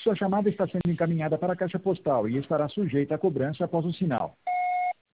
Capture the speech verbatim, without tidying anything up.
Sua chamada está sendo encaminhada para a caixa postal e estará sujeita a cobrança após o sinal.